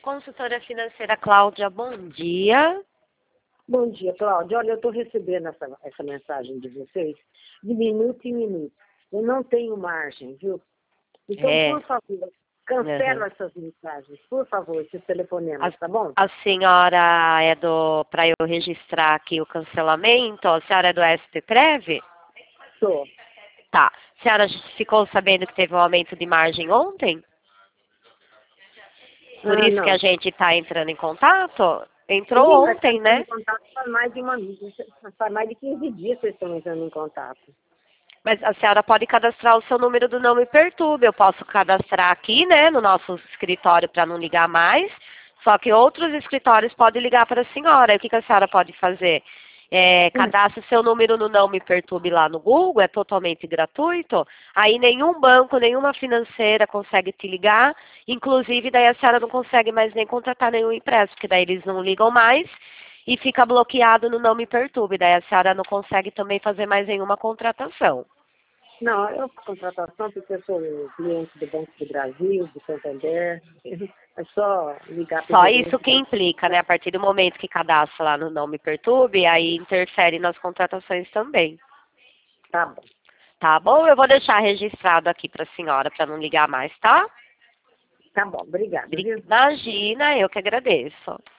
Consultora financeira Cláudia, bom dia. Bom dia, Cláudia. Olha, eu estou recebendo essa mensagem de vocês de minuto em minuto. Eu não tenho margem, viu? Então, por favor, cancela essas mensagens, por favor, esses telefonemas, tá bom? A senhora é para eu registrar aqui o cancelamento, a senhora é do SPPrev? Sou. Tá. A senhora ficou sabendo que teve um aumento de margem ontem? Por isso não. que a gente está entrando em contato? Entrou Sim, ontem, né? Em contato faz mais de 15 dias vocês estão entrando em contato. Mas a senhora pode cadastrar o seu número do Não Me Perturbe. Eu posso cadastrar aqui, né, no nosso escritório para não ligar mais. Só que outros escritórios podem ligar para a senhora. O que a senhora pode fazer? Cadastre seu número no Não Me Perturbe lá no Google, é totalmente gratuito. Aí nenhum banco, nenhuma financeira consegue te ligar. Inclusive, daí a senhora não consegue mais nem contratar nenhum empréstimo, porque daí eles não ligam mais e fica bloqueado no Não Me Perturbe. Daí a senhora não consegue também fazer mais nenhuma contratação. Não, eu contratação porque eu sou cliente do Banco do Brasil, do Santander. É só ligar para o Só gerente. isso que implica, né? A partir do momento que cadastra lá no Não Me Perturbe, aí interfere nas contratações também. Tá bom. Tá bom? Eu vou deixar registrado aqui para a senhora, para não ligar mais, tá? Tá bom, obrigada. Imagina, eu que agradeço.